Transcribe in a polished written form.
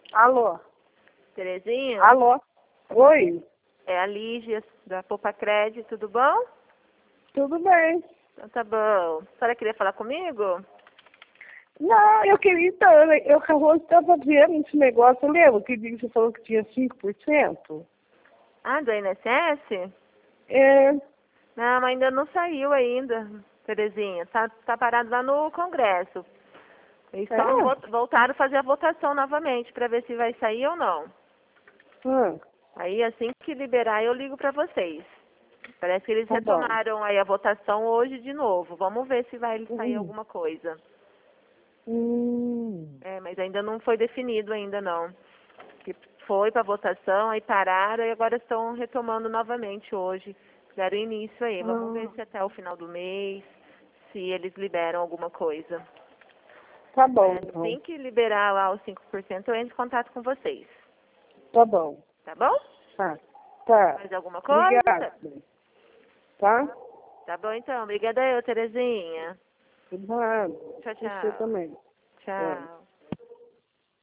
Alô? Terezinha? Alô? Oi? É a Lígia, da Poupa Crédito, tudo bom? Tudo bem? Então tá bom. A senhora queria falar comigo? Não, eu queria então, eu estava vendo esse negócio, lembra que dia que você falou que tinha 5%? Ah, do INSS? É, Não, ainda não saiu ainda, Terezinha. Tá parado lá no Congresso. Eles só é? voltaram a fazer a votação novamente para ver se vai sair ou não. Ah, Aí assim que liberar eu ligo para vocês. Parece que eles tá bom. retomaram aí a votação hoje de novo. Vamos ver se vai sair Hum, alguma coisa. hum, É, mas ainda não foi definido ainda não. Que foi para votação, aí pararam e agora estão retomando novamente hoje. Deram início aí. Vamos ver ah, se até o final do mês, se eles liberam alguma coisa. tá bom, então. Assim que liberar lá os 5%, eu entro em contato com vocês. Tá bom. Tá bom? Tá, tá. Mais alguma coisa? Obrigada. Tá? Tá bom então. Obrigada eu, Terezinha. Obrigado. Tchau, Você tchau. também. Tchau. Tchau.